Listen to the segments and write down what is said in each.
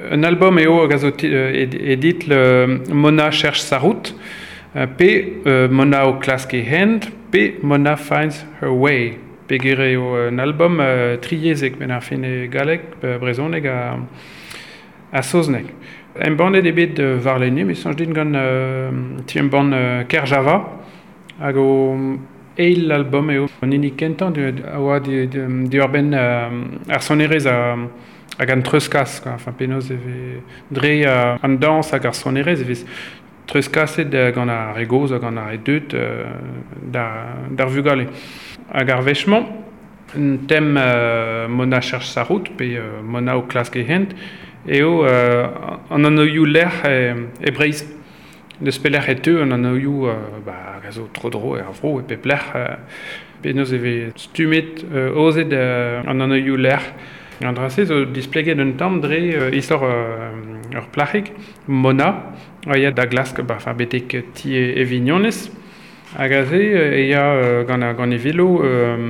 un album édite le Mona cherche sa route, P Mona au classe hand, P Mona finds her way. Pegere un album triezek ben ar fine galek brezoneg a Soznek. Un bandet ebet varlennu, mais sans din gant ti un band Ker Java, hag o eil album eo. On ini kentan a oa di ben ar sonerez hag an treuskas, enfin penaos eve dre an dans hag ar sonerez evez treuskaset gant ar regoz hag gant ar edeut d'ar vugale. Hag ar vechman, un thème Mona cherche sa route, pe Mona au classe hent, eo an anoioù lec'h e Breizh. Deus pelec'h teu an anoioù gazo tro-dro ar vro e pep lec'h penaos eve stumet ozet an anoioù lec'h. An drase zo displeget un tamm dre istor ur plac'hig Mona, a ya da glask betek ti e vignonez. Hag a se, gant e velo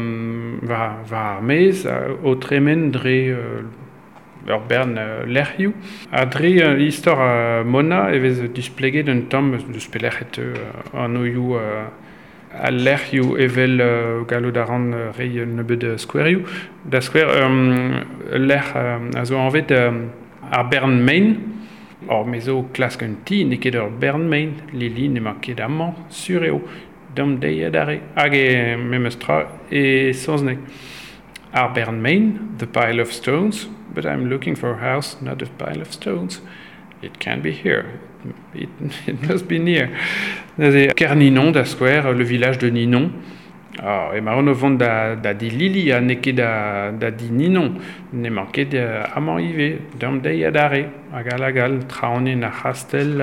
va ar mez o tremen dre ur bern lec'hioù. A dre istor Mona evez displeget un tamm deus pelec'het an oioù a lec'hioù evel gallout a ran rei nebeud skouerioù. Da skouer lec'h a zo anvet ar bern main. Or, me zo klask un ti, ne ket ur bern main, lili ne ma ket amañ sur eo. Dom deiet are, hag e memestra e Soznek. Ar bern main, the pile of stones, but I'm looking for a house, not a pile of stones. It can be here. It must be near. C'est Ker Ninon da skouer, le village de Ninon. E mar on vont da di lili a ne ket da di Ninon. Ne man ket amañ ive, dom deiet are, hag al traonen a c'hastel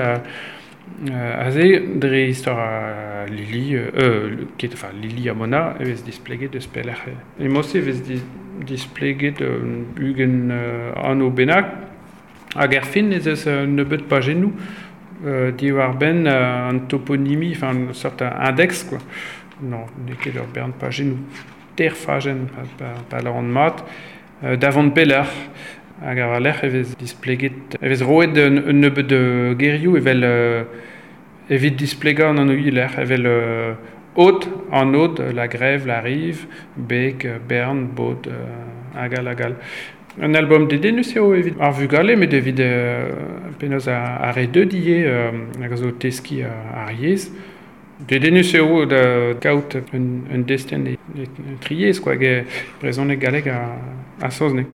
a ze dre istor lili, lili a Mona evez displeget eus pelec'h. E mos evez displeget ugen anv bennak, hag er fin ez eus nebeud pa genou, di war ben an toponimi, enfin, sort index, quoi. Non, ne ket ur bern pa genou. Ter fagen, pa la an mat, davant pelec'h. Hag ar lec'h evez displeget, evez roet un nebeud gerioù evit displegañ an anoioù lec'h, evel haut, an haut, la grève, la rive, bec, bern, bod, agal. Un album dedenus eo evit ar vugale, met evit penaos ar e-deud ie, hag a zo teski ar yezh. Dedenus eo kaout un destenn triez, quoi, hag brezhoneg galleg a Soznek.